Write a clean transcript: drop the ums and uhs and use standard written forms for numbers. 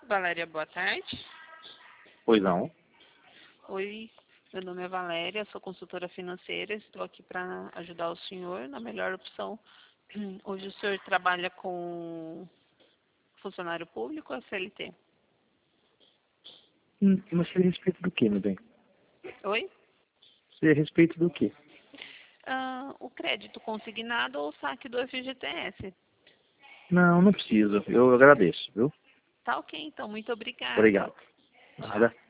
Valéria, boa tarde. Pois não. Oi, meu nome é Valéria, sou consultora financeira, estou aqui para ajudar o senhor na melhor opção. Hoje o senhor trabalha com funcionário público ou CLT? Mas seria a respeito do quê, meu bem? Oi? Seria a respeito do quê? O crédito consignado ou saque do FGTS? Não, não precisa. Eu agradeço, viu? Tá ok, então, muito obrigada. Obrigado. Nada.